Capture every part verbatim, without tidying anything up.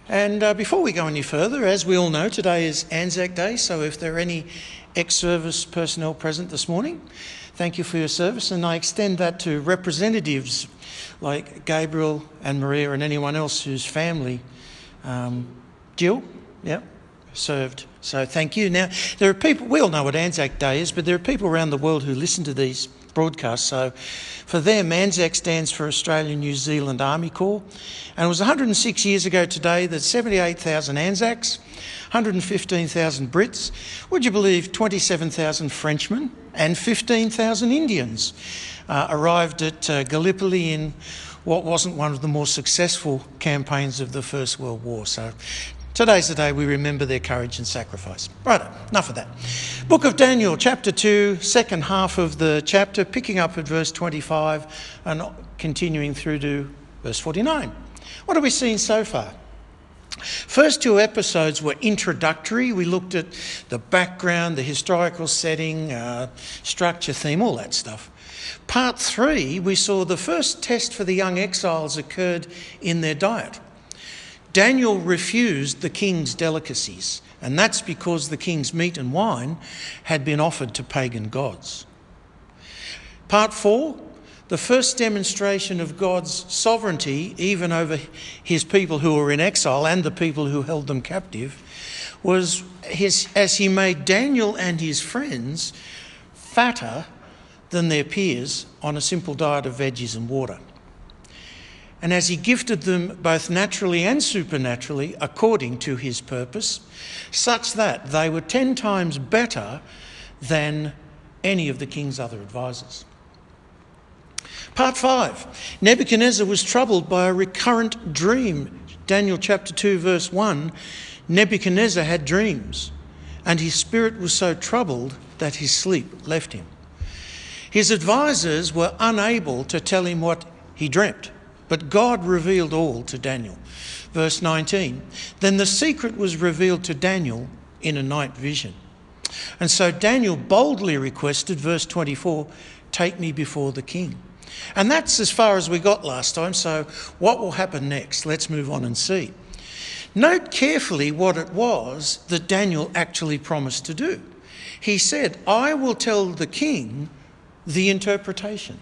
And uh, before we go any further, as we all know, today is Anzac Day, so if there are any ex-service personnel present this morning, thank you for your service, and I extend that to representatives like Gabriel and Maria and anyone else whose family, um, Jill, yeah, served. So thank you. Now, there are people, we all know what Anzac Day is, but there are people around the world who listen to these broadcasts. So for them, Anzac stands for Australian New Zealand Army Corps. And it was one hundred six years ago today that seventy-eight thousand Anzacs, one hundred fifteen thousand Brits, would you believe twenty-seven thousand Frenchmen and fifteen thousand Indians uh, arrived at uh, Gallipoli in what wasn't one of the more successful campaigns of the First World War. So today's the day we remember their courage and sacrifice. Right, enough of that. Book of Daniel, chapter two, second half of the chapter, picking up at verse twenty-five and continuing through to verse forty-nine. What have we seen so far? First two episodes were introductory. We looked at the background, the historical setting, uh, structure, theme, all that stuff. Part three, we saw the first test for the young exiles occurred in their diet. Daniel refused the king's delicacies, and that's because the king's meat and wine had been offered to pagan gods. Part four, the first demonstration of God's sovereignty, even over his people who were in exile and the people who held them captive, was his, as he made Daniel and his friends fatter than their peers on a simple diet of veggies and water. And as he gifted them both naturally and supernaturally according to his purpose, such that they were ten times better than any of the king's other advisors. Part five, Nebuchadnezzar was troubled by a recurrent dream. Daniel chapter two, verse one, Nebuchadnezzar had dreams, and his spirit was so troubled that his sleep left him. His advisors were unable to tell him what he dreamt, but God revealed all to Daniel. Verse nineteen, then the secret was revealed to Daniel in a night vision. And so Daniel boldly requested, verse twenty-four, take me before the king. And that's as far as we got last time, so what will happen next? Let's move on and see. Note carefully what it was that Daniel actually promised to do. He said, I will tell the king the interpretation.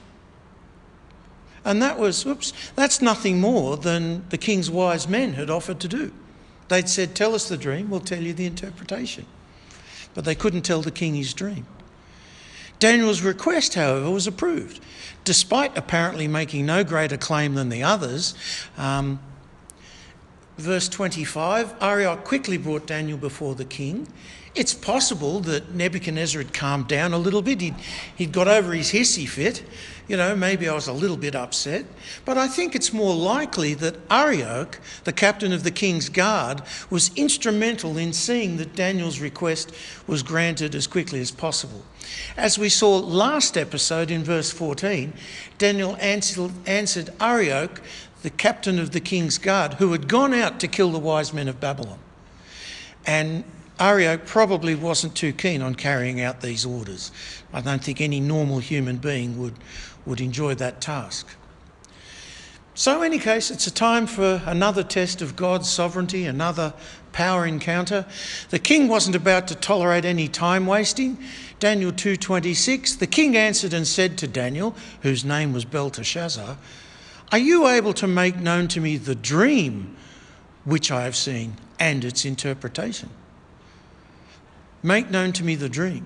And that was, oops, that's nothing more than the king's wise men had offered to do. They'd said, tell us the dream, we'll tell you the interpretation. But they couldn't tell the king his dream. Daniel's request, however, was approved. Despite apparently making no greater claim than the others, um, verse twenty-five, Arioch quickly brought Daniel before the king. It's possible that Nebuchadnezzar had calmed down a little bit. He'd, he'd got over his hissy fit. You know, maybe I was a little bit upset. But I think it's more likely that Arioch, the captain of the king's guard, was instrumental in seeing that Daniel's request was granted as quickly as possible. As we saw last episode in verse fourteen, Daniel answered, answered Arioch, the captain of the king's guard, who had gone out to kill the wise men of Babylon. And Arioch probably wasn't too keen on carrying out these orders. I don't think any normal human being would, would enjoy that task. So in any case, it's a time for another test of God's sovereignty, another power encounter. The king wasn't about to tolerate any time wasting. Daniel two twenty-six, the king answered and said to Daniel, whose name was Belteshazzar, are you able to make known to me the dream which I have seen and its interpretation? Make known to me the dream.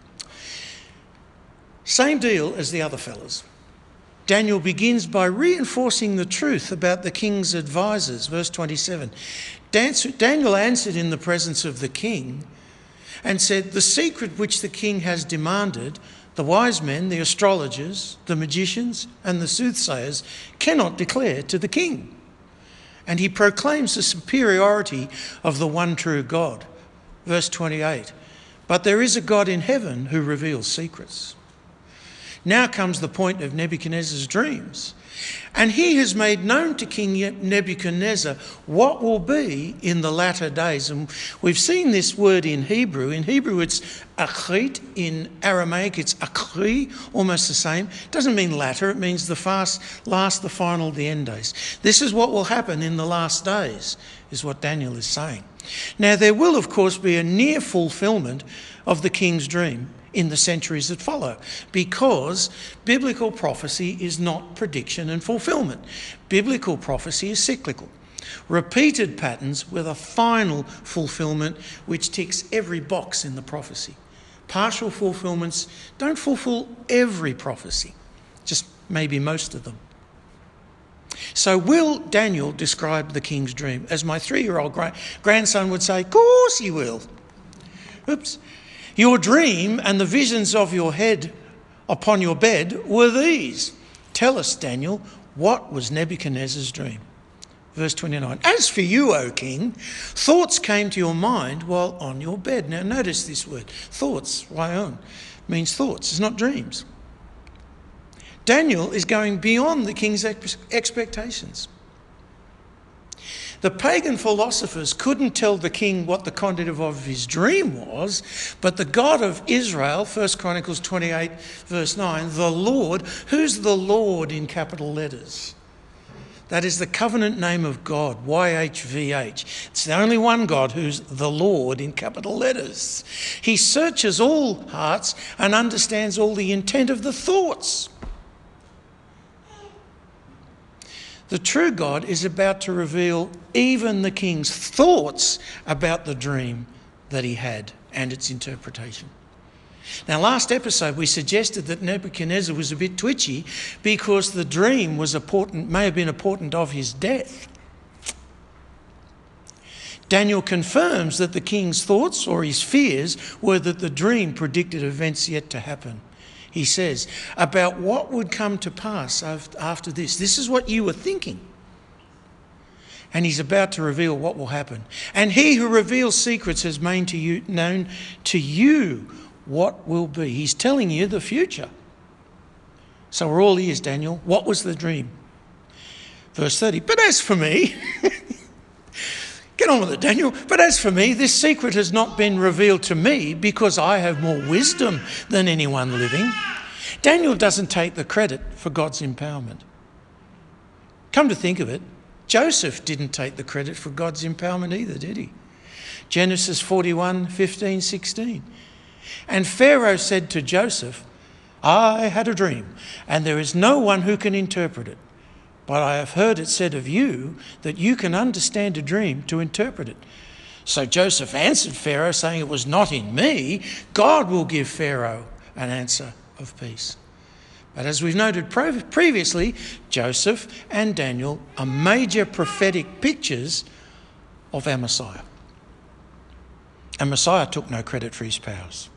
Same deal as the other fellas. Daniel begins by reinforcing the truth about the king's advisors. Verse twenty-seven. Daniel answered in the presence of the king and said, the secret which the king has demanded, the wise men, the astrologers, the magicians, and the soothsayers cannot declare to the king. And he proclaims the superiority of the one true God. Verse twenty-eight. But there is a God in heaven who reveals secrets. Now comes the point of Nebuchadnezzar's dreams. And he has made known to King Nebuchadnezzar what will be in the latter days. And we've seen this word in Hebrew. In Hebrew it's achrit. In Aramaic it's achri, almost the same. It doesn't mean latter, it means the fast, last, the final, the end days. This is what will happen in the last days, is what Daniel is saying. Now there will of course be a near fulfilment of the king's dream in the centuries that follow, because biblical prophecy is not prediction and fulfilment. Biblical prophecy is cyclical. Repeated patterns with a final fulfilment which ticks every box in the prophecy. Partial fulfilments don't fulfill every prophecy, just maybe most of them. So will Daniel describe the king's dream? As my three-year-old gra- grandson would say, of course he will. Oops. Your dream and the visions of your head upon your bed were these. Tell us, Daniel, what was Nebuchadnezzar's dream? Verse twenty-nine. As for you, O king, thoughts came to your mind while on your bed. Now notice this word. Thoughts, raion, means thoughts. It's not dreams. Daniel is going beyond the king's ex- expectations. The pagan philosophers couldn't tell the king what the content of his dream was, but the God of Israel, First Chronicles twenty-eight, verse nine, the Lord, who's the Lord in capital letters? That is the covenant name of God, Y H V H. It's the only one God who's the Lord in capital letters. He searches all hearts and understands all the intent of the thoughts. The true God is about to reveal even the king's thoughts about the dream that he had and its interpretation. Now, last episode we suggested that Nebuchadnezzar was a bit twitchy because the dream was a portent, may have been a portent of his death. Daniel confirms that the king's thoughts or his fears were that the dream predicted events yet to happen. He says, about what would come to pass after this. This is what you were thinking. And he's about to reveal what will happen. And he who reveals secrets has made to you, known to you what will be. He's telling you the future. So we're all ears, Daniel. What was the dream? Verse thirty, but as for me... Get on with it, Daniel. But as for me, this secret has not been revealed to me because I have more wisdom than anyone living. Daniel doesn't take the credit for God's empowerment. Come to think of it, Joseph didn't take the credit for God's empowerment either, did he? Genesis forty-one, fifteen, sixteen. And Pharaoh said to Joseph, I had a dream, and there is no one who can interpret it. But I have heard it said of you that you can understand a dream to interpret it. So Joseph answered Pharaoh, saying, it was not in me. God will give Pharaoh an answer of peace. But as we've noted previously, Joseph and Daniel are major prophetic pictures of our Messiah. And Messiah took no credit for his powers.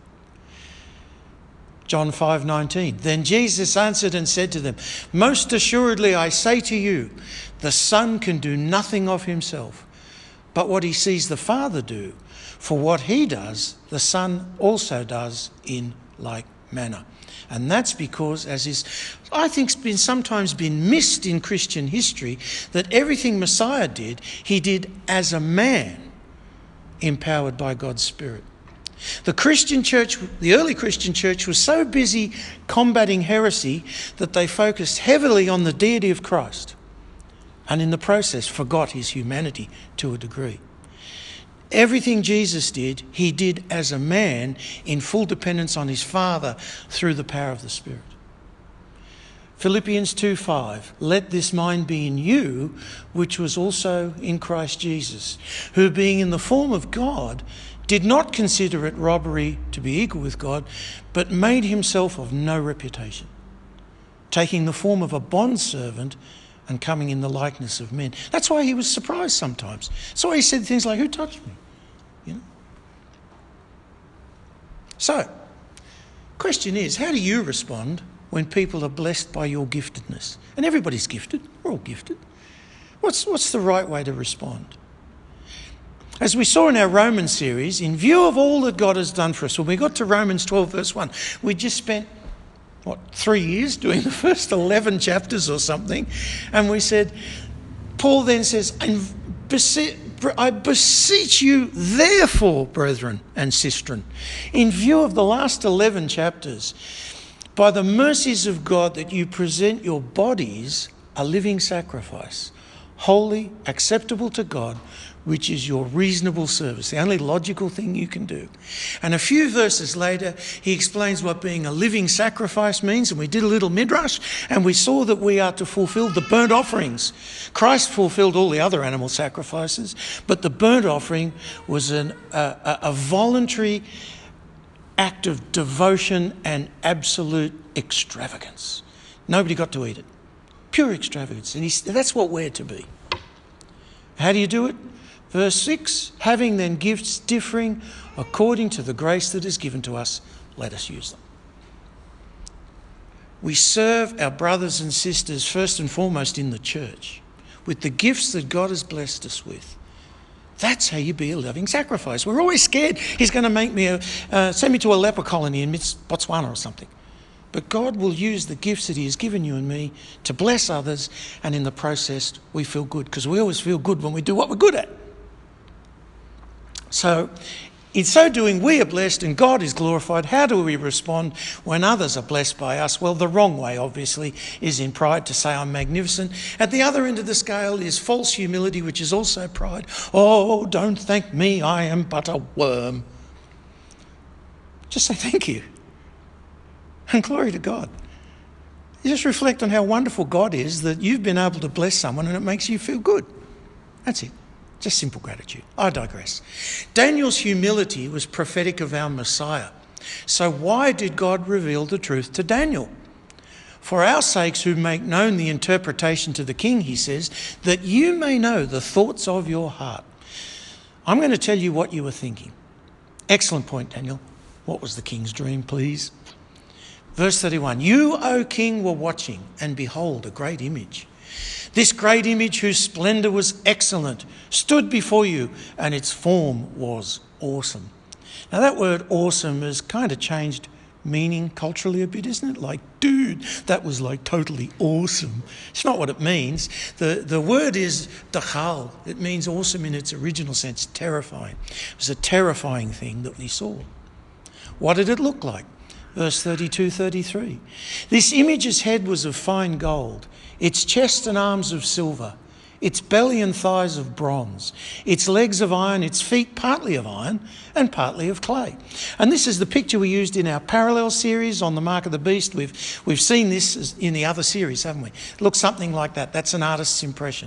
John five nineteen. Then Jesus answered and said to them, most assuredly I say to you, the Son can do nothing of himself, but what he sees the Father do. For what he does, the Son also does in like manner. And that's because, as is, I think, it's been sometimes been missed in Christian history, that everything Messiah did, he did as a man, empowered by God's Spirit. The Christian church, the early Christian church, was so busy combating heresy that they focused heavily on the deity of Christ and in the process forgot his humanity to a degree. Everything Jesus did, he did as a man in full dependence on his Father through the power of the Spirit. Philippians two five, let this mind be in you, which was also in Christ Jesus, who being in the form of God, did not consider it robbery to be equal with God, but made himself of no reputation, taking the form of a bondservant and coming in the likeness of men. That's why he was surprised sometimes. That's why he said things like, who touched me? You know. So, question is, how do you respond when people are blessed by your giftedness? And everybody's gifted. We're all gifted. What's, what's the right way to respond? As we saw in our Romans series, in view of all that God has done for us, when we got to Romans twelve verse one, we just spent what, three years doing the first eleven chapters or something. And we said, Paul then says, I beseech you, therefore, brethren and sistren, in view of the last eleven chapters, by the mercies of God, that you present your bodies a living sacrifice, holy, acceptable to God, which is your reasonable service, the only logical thing you can do. And a few verses later, he explains what being a living sacrifice means, and we did a little midrash, and we saw that we are to fulfill the burnt offerings. Christ fulfilled all the other animal sacrifices, but the burnt offering was an, a, a voluntary act of devotion and absolute extravagance. Nobody got to eat it. Pure extravagance. And he, that's what we're to be. How do you do it? Verse six, having then gifts differing according to the grace that is given to us, let us use them. We serve our brothers and sisters first and foremost in the church with the gifts that God has blessed us with. That's how you be a living sacrifice. We're always scared he's going to make me a, uh, send me to a leper colony in Botswana or something. But God will use the gifts that he has given you and me to bless others, and in the process we feel good, because we always feel good when we do what we're good at. So in so doing, we are blessed and God is glorified. How do we respond when others are blessed by us? Well, the wrong way, obviously, is in pride, to say I'm magnificent. At the other end of the scale is false humility, which is also pride. Oh, don't thank me, I am but a worm. Just say thank you. And glory to God. You just reflect on how wonderful God is that you've been able to bless someone and it makes you feel good. That's it. Just simple gratitude. I digress. Daniel's humility was prophetic of our Messiah. So why did God reveal the truth to Daniel? For our sakes who make known the interpretation to the king, he says, that you may know the thoughts of your heart. I'm going to tell you what you were thinking. Excellent point, Daniel. What was the king's dream, please? Verse thirty-one, you, O king, were watching, and behold, a great image. This great image, whose splendour was excellent, stood before you, and its form was awesome. Now that word awesome has kind of changed meaning culturally a bit, isn't it? Like, dude, that was like totally awesome. It's not what it means. The, the word is dachal. It means awesome in its original sense, terrifying. It was a terrifying thing that we saw. What did it look like? Verse thirty-two, thirty-three. This image's head was of fine gold, its chest and arms of silver, its belly and thighs of bronze, its legs of iron, its feet partly of iron and partly of clay. And this is the picture we used in our parallel series on the Mark of the Beast. We've, we've seen this in the other series, haven't we? It looks something like that. That's an artist's impression.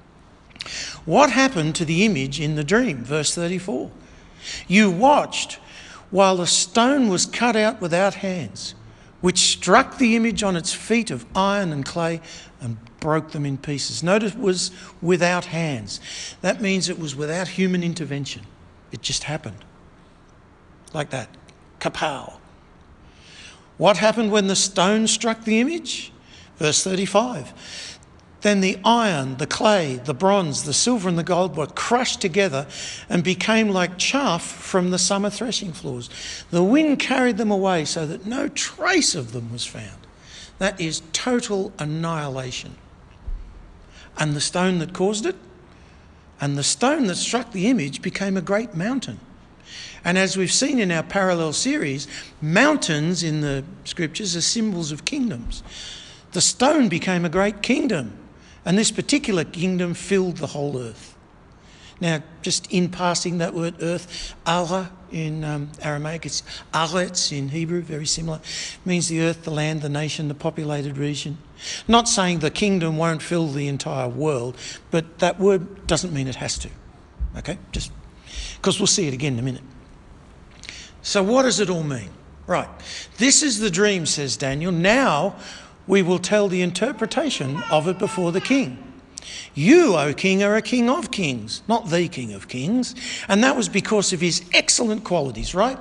What happened to the image in the dream? Verse thirty-four. You watched while a stone was cut out without hands, which struck the image on its feet of iron and clay and broke them in pieces. Notice it was without hands. That means it was without human intervention. It just happened. Like that. Kapow. What happened when the stone struck the image? Verse thirty-five. Then the iron, the clay, the bronze, the silver and the gold were crushed together and became like chaff from the summer threshing floors. The wind carried them away so that no trace of them was found. That is total annihilation. And the stone that caused it? And the stone that struck the image became a great mountain. And as we've seen in our parallel series, mountains in the scriptures are symbols of kingdoms. The stone became a great kingdom. And this particular kingdom filled the whole earth. Now, just in passing, that word earth, ara in um, Aramaic, it's aretz in Hebrew, very similar. It means the earth, the land, the nation, the populated region. Not saying the kingdom won't fill the entire world, but that word doesn't mean it has to. Okay? Just because we'll see it again in a minute. So what does it all mean? Right. This is the dream, says Daniel. Now we will tell the interpretation of it before the king. You, O king, are a king of kings, not the king of kings. And that was because of his excellent qualities, right?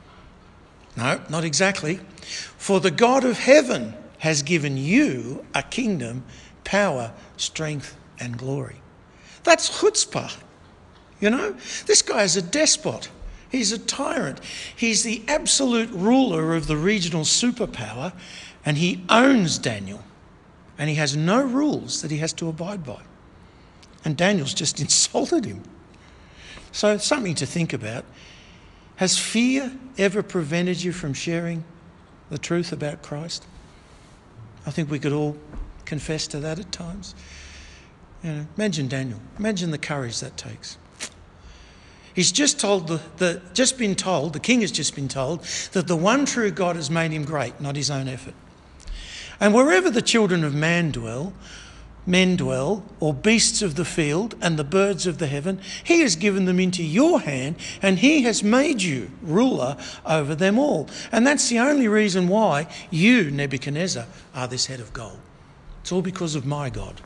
No, not exactly. For the God of heaven has given you a kingdom, power, strength and glory. That's chutzpah. You know, this guy is a despot. He's a tyrant. He's the absolute ruler of the regional superpower. And he owns Daniel. And he has no rules that he has to abide by. And Daniel's just insulted him. So it's something to think about. Has fear ever prevented you from sharing the truth about Christ? I think we could all confess to that at times. You know, imagine Daniel. Imagine the courage that takes. He's just told the, the just been told, the king has just been told, that the one true God has made him great, not his own effort. And wherever the children of man dwell, men dwell, or beasts of the field and the birds of the heaven, he has given them into your hand, and he has made you ruler over them all. And that's the only reason why you, Nebuchadnezzar, are this head of gold. It's all because of my God.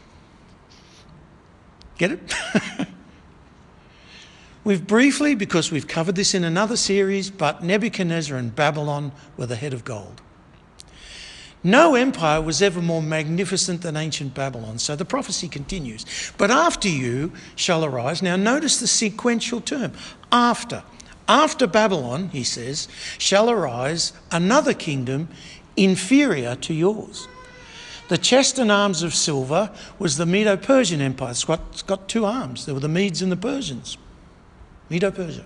Get it? We've briefly, because we've covered this in another series, but Nebuchadnezzar and Babylon were the head of gold. No empire was ever more magnificent than ancient Babylon. So the prophecy continues. But after you shall arise. Now notice the sequential term. After. After Babylon, he says, shall arise another kingdom inferior to yours. The chest and arms of silver was the Medo-Persian Empire. It's got, it's got two arms. There were the Medes and the Persians. Medo-Persia.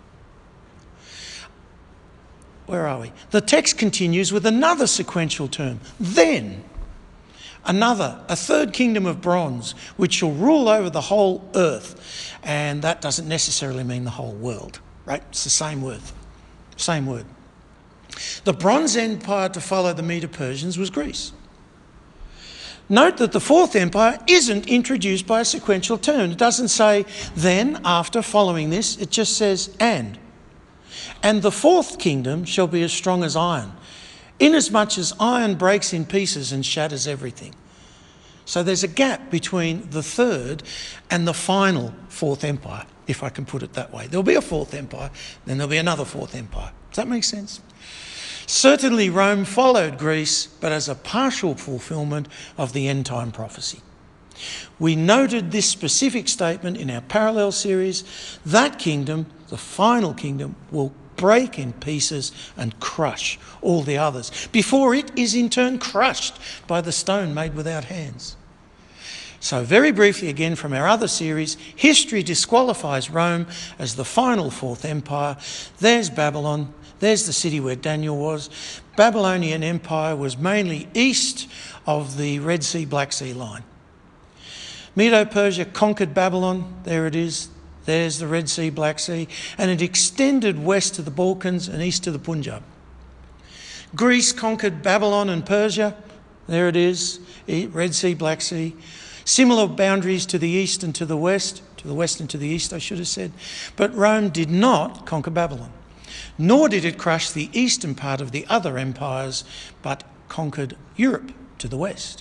Where are we? The text continues with another sequential term. Then, another, a third kingdom of bronze, which shall rule over the whole earth. And that doesn't necessarily mean the whole world, right? It's the same word. Same word. The Bronze Empire to follow the Medo-Persians was Greece. Note that the fourth empire isn't introduced by a sequential term. It doesn't say then, after, following this. It just says and. And the fourth kingdom shall be as strong as iron, inasmuch as iron breaks in pieces and shatters everything. So there's a gap between the third and the final fourth empire, if I can put it that way. There'll be a fourth empire, then there'll be another fourth empire. Does that make sense? Certainly Rome followed Greece, but as a partial fulfilment of the end time prophecy. We noted this specific statement in our parallel series. That kingdom, the final kingdom, will break in pieces and crush all the others before it is in turn crushed by the stone made without hands. So very briefly again from our other series, history disqualifies Rome as the final fourth empire. There's Babylon. There's the city where Daniel was. Babylonian Empire was mainly east of the Red Sea, Black Sea line. Medo-Persia conquered Babylon. There it is. There's the Red Sea, Black Sea. And it extended west to the Balkans and east to the Punjab. Greece conquered Babylon and Persia. There it is. Red Sea, Black Sea. Similar boundaries to the east and to the west. To the west and to the east, I should have said. But Rome did not conquer Babylon. Nor did it crush the eastern part of the other empires, but conquered Europe to the west.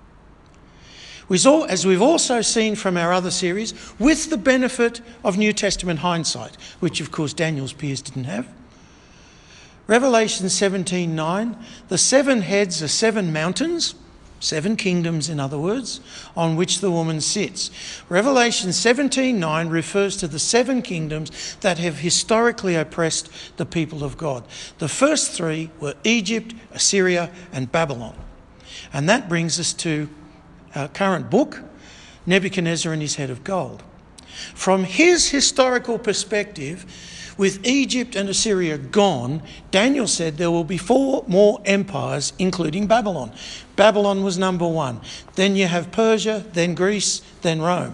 As we've also seen from our other series, with the benefit of New Testament hindsight, which of course Daniel's peers didn't have. Revelation seventeen nine, the seven heads are seven mountains, seven kingdoms in other words, on which the woman sits. Revelation seventeen nine refers to the seven kingdoms that have historically oppressed the people of God. The first three were Egypt, Assyria and Babylon. And that brings us to our current book, Nebuchadnezzar and his head of gold. From his historical perspective, with Egypt and Assyria gone, Daniel said there will be four more empires, including Babylon. Babylon was number one. Then you have Persia, then Greece, then Rome.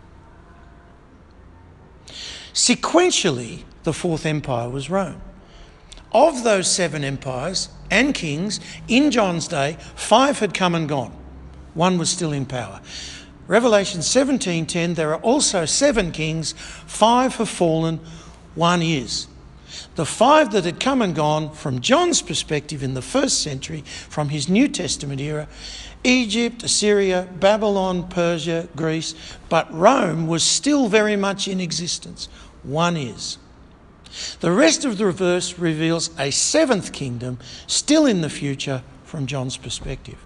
Sequentially, the fourth empire was Rome. Of those seven empires and kings, in John's day, five had come and gone. One was still in power. Revelation seventeen ten, there are also seven kings, five have fallen, one is. The five that had come and gone, from John's perspective in the first century, from his New Testament era, Egypt, Assyria, Babylon, Persia, Greece, but Rome was still very much in existence. One is. The rest of the verse reveals a seventh kingdom, still in the future, from John's perspective.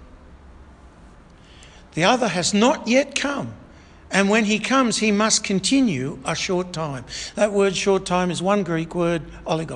The other has not yet come. And when he comes, he must continue a short time. That word short time is one Greek word, oligos.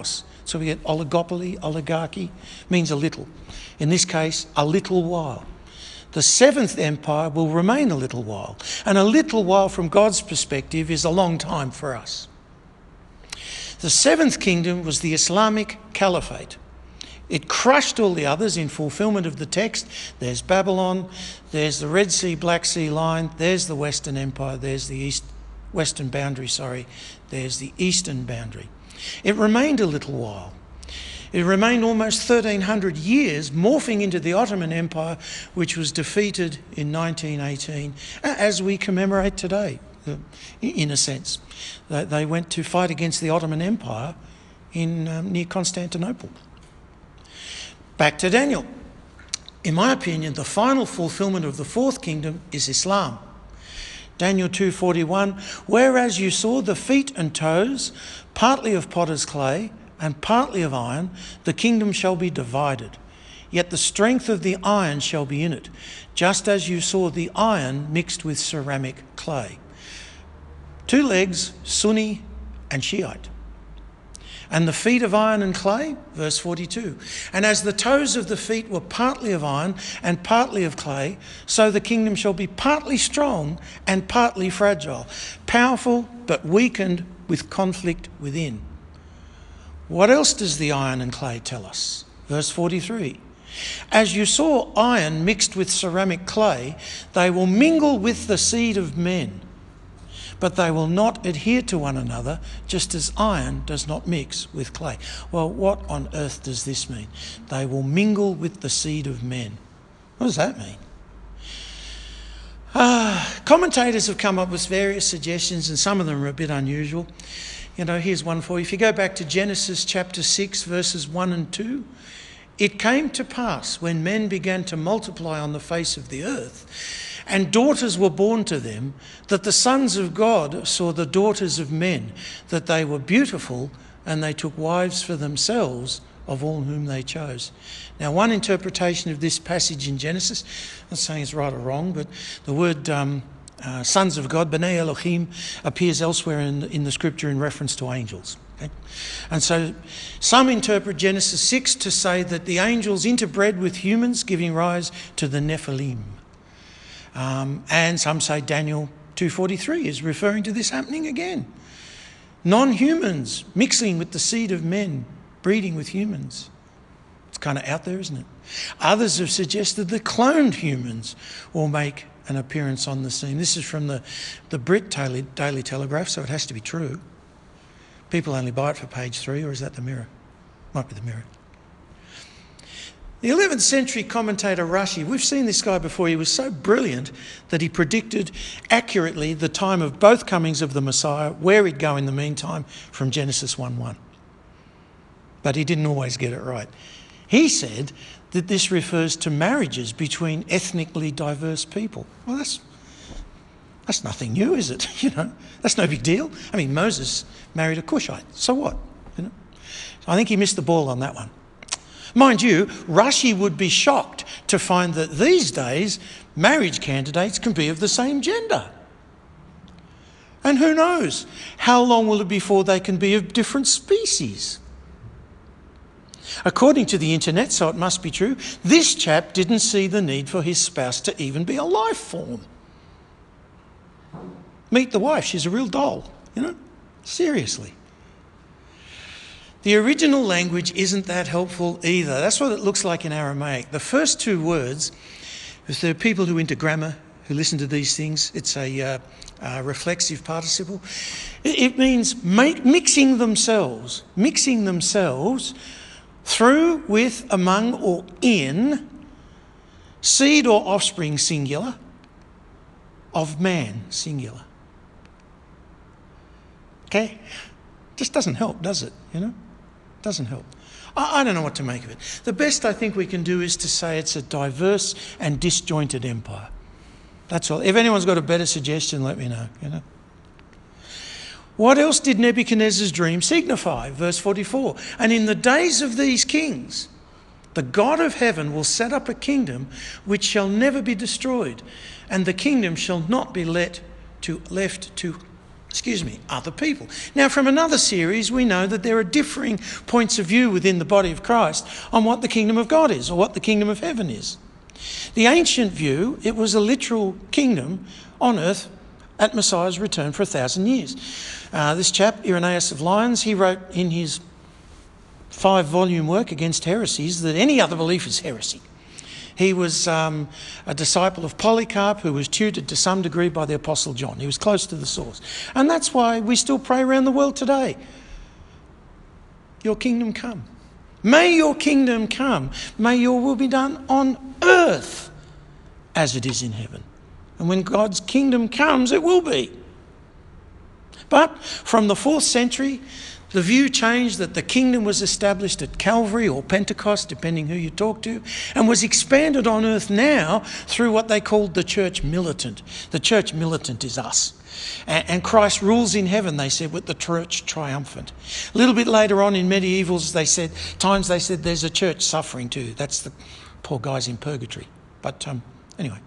So we get oligopoly, oligarchy, means a little. In this case, a little while. The seventh empire will remain a little while. And a little while from God's perspective is a long time for us. The seventh kingdom was the Islamic Caliphate. It crushed all the others in fulfillment of the text. There's Babylon, there's the Red Sea, Black Sea line, there's the Western Empire, there's the East, Western boundary, sorry, there's the Eastern boundary. It remained a little while. It remained almost thirteen hundred years, morphing into the Ottoman Empire, which was defeated in nineteen eighteen, as we commemorate today, in a sense. They went to fight against the Ottoman Empire in um, near Constantinople. Back to Daniel. In my opinion, the final fulfilment of the fourth kingdom is Islam. Daniel two forty-one, whereas you saw the feet and toes, partly of potter's clay and partly of iron, the kingdom shall be divided. Yet the strength of the iron shall be in it, just as you saw the iron mixed with ceramic clay. Two legs, Sunni and Shiite. And the feet of iron and clay, verse forty-two. And as the toes of the feet were partly of iron and partly of clay, so the kingdom shall be partly strong and partly fragile, powerful but weakened with conflict within. What else does the iron and clay tell us? Verse forty-three. As you saw iron mixed with ceramic clay, they will mingle with the seed of men, but they will not adhere to one another, just as iron does not mix with clay. Well, what on earth does this mean? They will mingle with the seed of men. What does that mean? Uh, commentators have come up with various suggestions, and some of them are a bit unusual. You know, here's one for you. If you go back to Genesis chapter six, verses one and two, it came to pass when men began to multiply on the face of the earth, and daughters were born to them, that the sons of God saw the daughters of men, that they were beautiful, and they took wives for themselves of all whom they chose. Now, one interpretation of this passage in Genesis, I'm not saying it's right or wrong, but the word um, uh, sons of God, B'nai Elohim, appears elsewhere in, in the scripture in reference to angels. Okay? And so some interpret Genesis six to say that the angels interbred with humans, giving rise to the Nephilim. Um, and some say Daniel two forty-three is referring to this happening again. Non-humans mixing with the seed of men, breeding with humans. It's kind of out there, isn't it? Others have suggested that cloned humans will make an appearance on the scene. This is from the, the Brit Daily, Daily Telegraph, so it has to be true. People only buy it for page three, or is that the Mirror? Might be the Mirror. The eleventh century commentator Rashi, we've seen this guy before, he was so brilliant that he predicted accurately the time of both comings of the Messiah, where he'd go in the meantime, from Genesis one one. But he didn't always get it right. He said that this refers to marriages between ethnically diverse people. Well, that's that's nothing new, is it? You know, that's no big deal. I mean, Moses married a Cushite, so what? You know, so I think he missed the ball on that one. Mind you, Rashi would be shocked to find that these days marriage candidates can be of the same gender. And who knows, how long will it be before they can be of different species? According to the internet, so it must be true, this chap didn't see the need for his spouse to even be a life form. Meet the wife, she's a real doll, you know, seriously. The original language isn't that helpful either. That's what it looks like in Aramaic. The first two words, if there are people who are into grammar, who listen to these things, it's a uh, uh, reflexive participle. It, it means make, mixing themselves, mixing themselves through, with, among, or in, seed or offspring, singular, of man, singular. Okay? Just doesn't help, does it? You know? Doesn't help. I, I don't know what to make of it. The best I think we can do is to say it's a diverse and disjointed empire. That's all. If anyone's got a better suggestion, let me know. You know. What else did Nebuchadnezzar's dream signify? Verse forty-four. And in the days of these kings, the God of heaven will set up a kingdom which shall never be destroyed, and the kingdom shall not be let to left to excuse me, other people. Now, from another series, we know that there are differing points of view within the body of Christ on what the kingdom of God is or what the kingdom of heaven is. The ancient view, it was a literal kingdom on earth at Messiah's return for a thousand years. Uh, this chap, Irenaeus of Lyons, he wrote in his five-volume work against heresies that any other belief is heresy. He was um, a disciple of Polycarp, who was tutored to some degree by the Apostle John. He was close to the source. And that's why we still pray around the world today. Your kingdom come. May your kingdom come. May your will be done on earth as it is in heaven. And when God's kingdom comes, it will be. But from the fourth century, the view changed that the kingdom was established at Calvary or Pentecost, depending who you talk to, and was expanded on earth now through what they called the church militant. The church militant is us. And Christ rules in heaven, they said, with the church triumphant. A little bit later on in medievals, they said, times they said there's a church suffering too. That's the poor guys in purgatory. But um, anyway.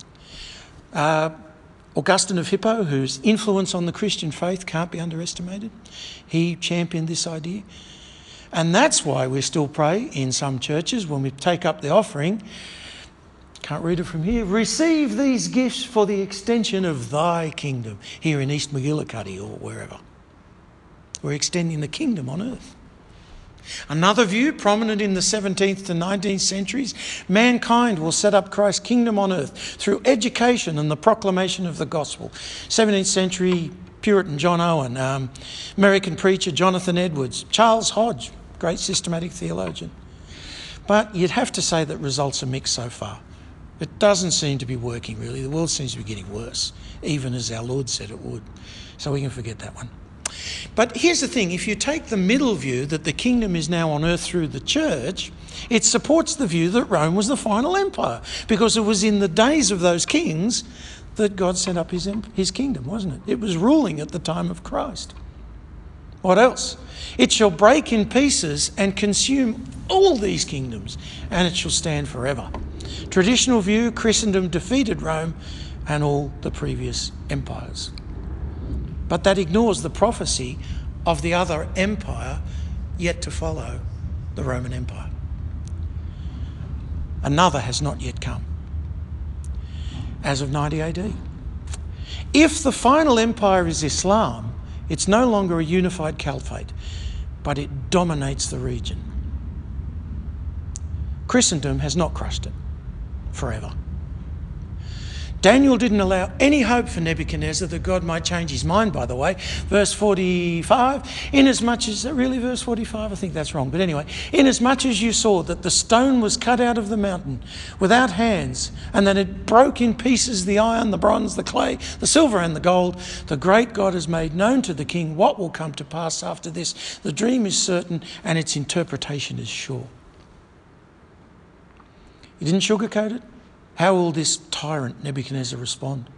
Uh, Augustine of Hippo, whose influence on the Christian faith can't be underestimated, he championed this idea. And that's why we still pray in some churches when we take up the offering, can't read it from here, receive these gifts for the extension of thy kingdom, here in East McGillicuddy or wherever. We're extending the kingdom on earth. Another view, prominent in the seventeenth to nineteenth centuries, mankind will set up Christ's kingdom on earth through education and the proclamation of the gospel. seventeenth century Puritan John Owen, um, American preacher Jonathan Edwards, Charles Hodge, great systematic theologian. But you'd have to say that results are mixed so far. It doesn't seem to be working really. The world seems to be getting worse, even as our Lord said it would. So we can forget that one. But here's the thing, if you take the middle view that the kingdom is now on earth through the church, it supports the view that Rome was the final empire, because it was in the days of those kings that God set up his, his kingdom, wasn't it? It was ruling at the time of Christ. What else? It shall break in pieces and consume all these kingdoms, and it shall stand forever. Traditional view, Christendom defeated Rome and all the previous empires. But that ignores the prophecy of the other empire yet to follow, the Roman Empire. Another has not yet come, as of ninety A D. If the final empire is Islam, it's no longer a unified caliphate, but it dominates the region. Christendom has not crushed it forever. Daniel didn't allow any hope for Nebuchadnezzar that God might change his mind, by the way. Verse forty-five, inasmuch as, really verse forty-five? I think that's wrong. But anyway, inasmuch as you saw that the stone was cut out of the mountain without hands, and that it broke in pieces the iron, the bronze, the clay, the silver and the gold, the great God has made known to the king what will come to pass after this. The dream is certain and its interpretation is sure. He didn't sugarcoat it. How will this tyrant Nebuchadnezzar respond?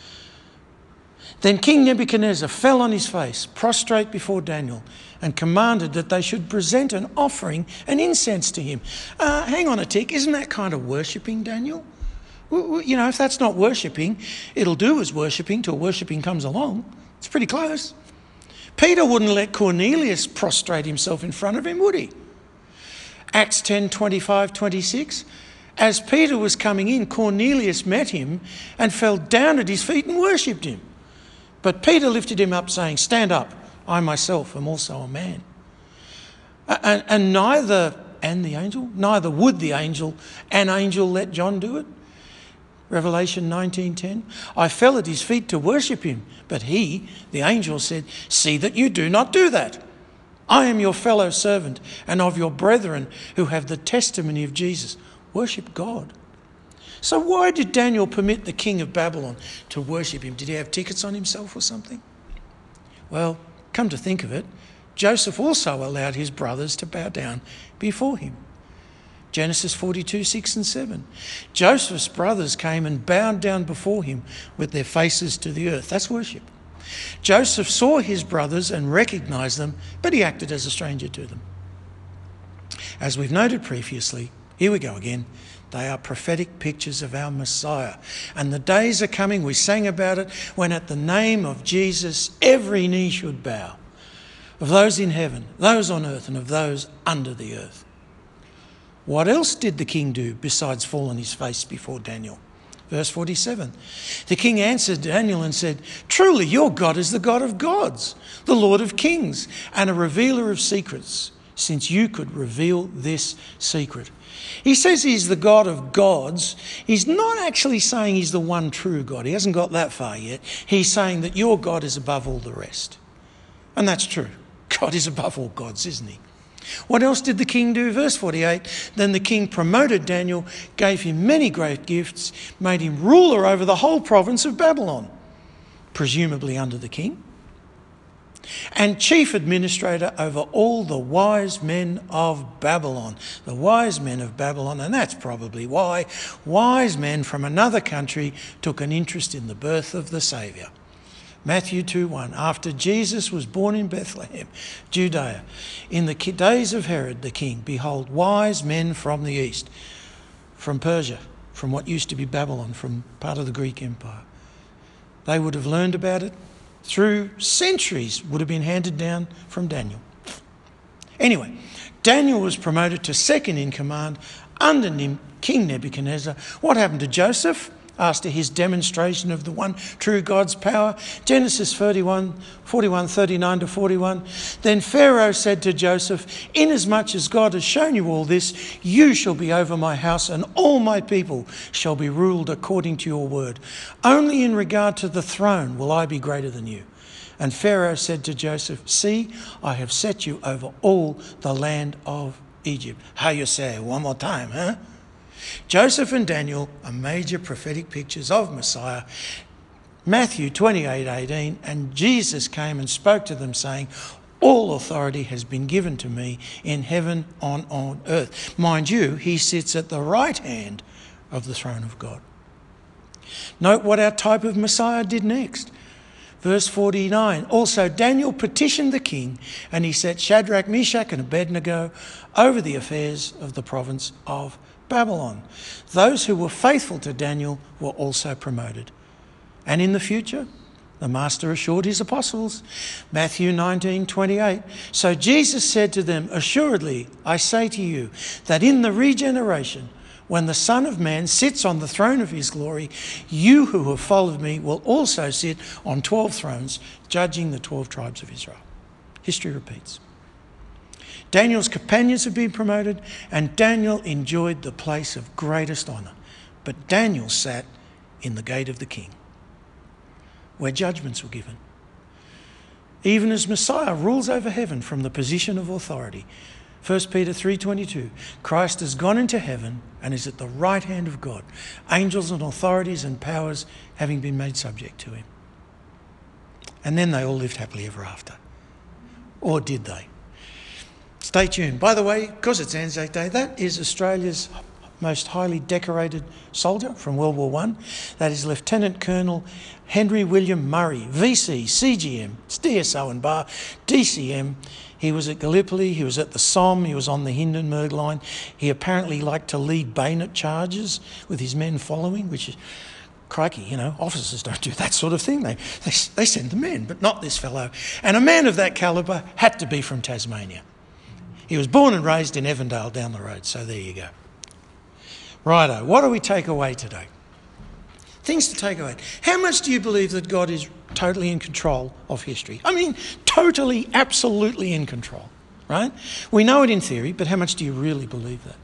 Then King Nebuchadnezzar fell on his face, prostrate before Daniel, and commanded that they should present an offering and incense to him. Uh, hang on a tick, isn't that kind of worshipping, Daniel? You know, if that's not worshipping, it'll do as worshipping till worshipping comes along. It's pretty close. Peter wouldn't let Cornelius prostrate himself in front of him, would he? Acts ten, twenty-five, twenty-six. As Peter was coming in, Cornelius met him and fell down at his feet and worshipped him. But Peter lifted him up, saying, "Stand up, I myself am also a man." And, and neither, and the angel, neither would the angel, an angel let John do it. Revelation nineteen ten. I fell at his feet to worship him, but he, the angel, said, "See that you do not do that. I am your fellow servant and of your brethren who have the testimony of Jesus." Worship God. So why did Daniel permit the king of Babylon to worship him? Did he have tickets on himself or something? Well, come to think of it, Joseph also allowed his brothers to bow down before him. Genesis forty-two, six and seven. Joseph's brothers came and bowed down before him with their faces to the earth. That's worship. Joseph saw his brothers and recognised them, but he acted as a stranger to them. As we've noted previously, here we go again. They are prophetic pictures of our Messiah. And the days are coming, we sang about it, when at the name of Jesus every knee should bow, of those in heaven, those on earth, and of those under the earth. What else did the king do besides fall on his face before Daniel? Verse forty-seven. The king answered Daniel and said, "Truly your God is the God of gods, the Lord of kings, and a revealer of secrets, since you could reveal this secret." He says he's the God of gods. He's not actually saying he's the one true God. He hasn't got that far yet. He's saying that your God is above all the rest. And that's true. God is above all gods, isn't he? What else did the king do? Verse forty-eight, then the king promoted Daniel, gave him many great gifts, made him ruler over the whole province of Babylon, presumably under the king, and chief administrator over all the wise men of Babylon. The wise men of Babylon, and that's probably why wise men from another country took an interest in the birth of the Saviour. Matthew two one, after Jesus was born in Bethlehem, Judea, in the days of Herod the king, behold, wise men from the east, from Persia, from what used to be Babylon, from part of the Greek Empire. They would have learned about it through centuries, would have been handed down from Daniel. Anyway, Daniel was promoted to second in command under King Nebuchadnezzar. What happened to Joseph after his demonstration of the one true God's power? Genesis thirty-one, forty-one, thirty-nine to forty-one. Then Pharaoh said to Joseph, "Inasmuch as God has shown you all this, you shall be over my house, and all my people shall be ruled according to your word. Only in regard to the throne will I be greater than you." And Pharaoh said to Joseph, "See, I have set you over all the land of Egypt." How you say? One more time, huh? Joseph and Daniel are major prophetic pictures of Messiah. Matthew twenty-eight eighteen, and Jesus came and spoke to them, saying, "All authority has been given to me in heaven and on earth." Mind you, he sits at the right hand of the throne of God. Note what our type of Messiah did next. Verse forty-nine, also Daniel petitioned the king, and he set Shadrach, Meshach and Abednego over the affairs of the province of Babylon. Those who were faithful to Daniel were also promoted. And in the future, the Master assured his apostles, Matthew nineteen twenty-eight, so Jesus said to them, "Assuredly, I say to you, that in the regeneration, when the Son of Man sits on the throne of his glory, you who have followed me will also sit on twelve thrones, judging the twelve tribes of Israel." History repeats. Daniel's companions have been promoted, and Daniel enjoyed the place of greatest honour. But Daniel sat in the gate of the king, where judgments were given. Even as Messiah rules over heaven from the position of authority. First Peter three twenty-two, Christ has gone into heaven and is at the right hand of God, angels and authorities and powers having been made subject to him. And then they all lived happily ever after. Or did they? Stay tuned. By the way, because it's Anzac Day, that is Australia's most highly decorated soldier from World War One. That is Lieutenant Colonel Henry William Murray, V C, C G M, D S O and Bar, D C M. He was at Gallipoli, he was at the Somme, he was on the Hindenburg Line. He apparently liked to lead bayonet charges with his men following, which is, crikey, you know, officers don't do that sort of thing. They, they, they send the men, but not this fellow. And a man of that calibre had to be from Tasmania. He was born and raised in Evandale down the road, so there you go. Righto, what do we take away today? Things to take away. How much do you believe that God is totally in control of history? I mean, totally, absolutely in control, right? We know it in theory, but how much do you really believe that?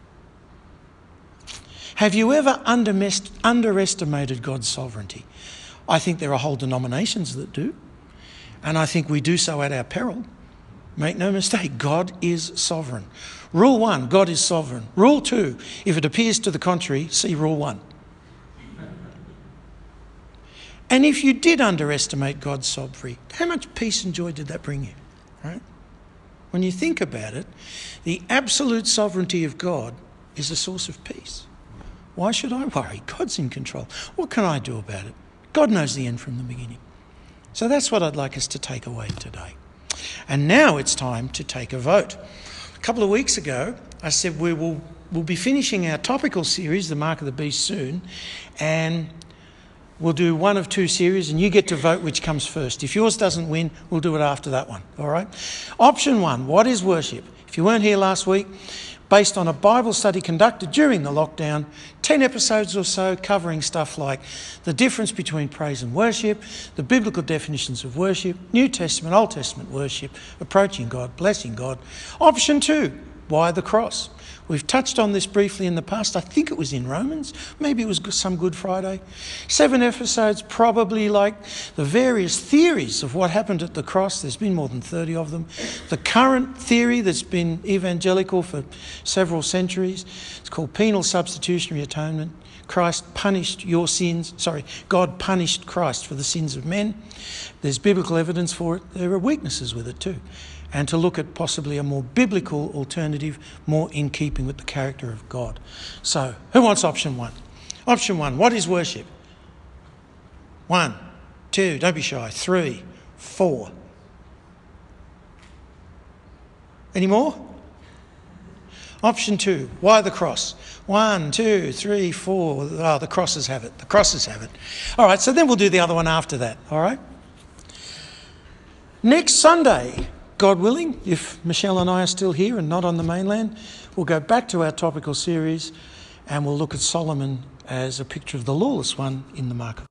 Have you ever underestimated God's sovereignty? I think there are whole denominations that do, and I think we do so at our peril. Make no mistake, God is sovereign. Rule one, God is sovereign. Rule two, if it appears to the contrary, see rule one. And if you did underestimate God's sovereignty, how much peace and joy did that bring you, right? When you think about it, the absolute sovereignty of God is a source of peace. Why should I worry? God's in control. What can I do about it? God knows the end from the beginning. So that's what I'd like us to take away today. And now it's time to take a vote. A couple of weeks ago, I said we will we'll be finishing our topical series, The Mark of the Beast, soon, and we'll do one of two series, and you get to vote which comes first. If yours doesn't win, we'll do it after that one, all right? Option one, what is worship? If you weren't here last week, based on a Bible study conducted during the lockdown, ten episodes or so covering stuff like the difference between praise and worship, the biblical definitions of worship, New Testament, Old Testament worship, approaching God, blessing God. Option two, why the cross? We've touched on this briefly in the past. I think it was in Romans. Maybe it was some Good Friday. Seven episodes, probably like the various theories of what happened at the cross. There's been more than thirty of them. The current theory that's been evangelical for several centuries, it's called penal substitutionary atonement. Christ punished your sins. Sorry, God punished Christ for the sins of men. There's biblical evidence for it. There are weaknesses with it too. And to look at possibly a more biblical alternative, more in keeping with the character of God. So, who wants option one? Option one, what is worship? One, two, don't be shy, three, four. Any more? Option two, why the cross? One, two, three, four. Oh, the crosses have it. The crosses have it. All right, so then we'll do the other one after that, all right? Next Sunday, God willing, if Michelle and I are still here and not on the mainland, we'll go back to our topical series and we'll look at Solomon as a picture of the lawless one in the Mark of